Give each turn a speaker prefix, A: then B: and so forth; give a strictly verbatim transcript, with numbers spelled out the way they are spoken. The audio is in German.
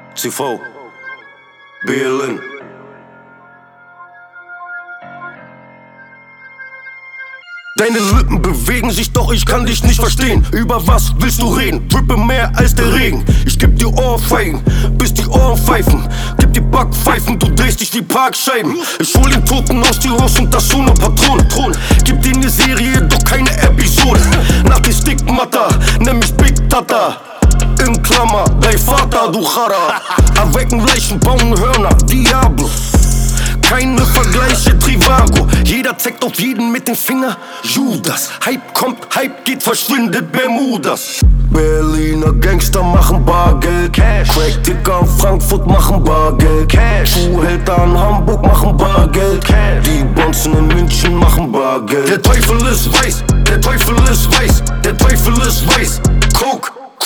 A: C V, B L N. Deine Lippen bewegen sich, doch ich kann dich nicht verstehen. Über was willst du reden? Drippe mehr als der Regen. Ich geb dir Ohrfeigen, bis die Ohren pfeifen. Gib dir Backpfeifen, du drehst dich wie Parkscheiben. Ich hol den Toten aus dir raus und das ohne Patronen. Gib dir ne Serie, doch keine Episode. Nach die Stigmata, nenn mich Big Tata. In Klammer, dein Vater, du Chara. Erwecken Leichen, bauen Hörner, Diablo. Keine Vergleiche, Trivago. Jeder zeigt auf jeden mit dem Finger. Judas, Hype kommt, Hype geht, verschwindet Bermudas. Berliner Gangster machen Bargeld. Cash. Crack-Ticker in Frankfurt machen Bargeld. Cash. Zuhälter in Hamburg machen Bargeld. Cash. Die Bonzen in München machen Bargeld. Der Teufel ist weiß, der Teufel ist weiß, der Teufel ist weiß. Coke.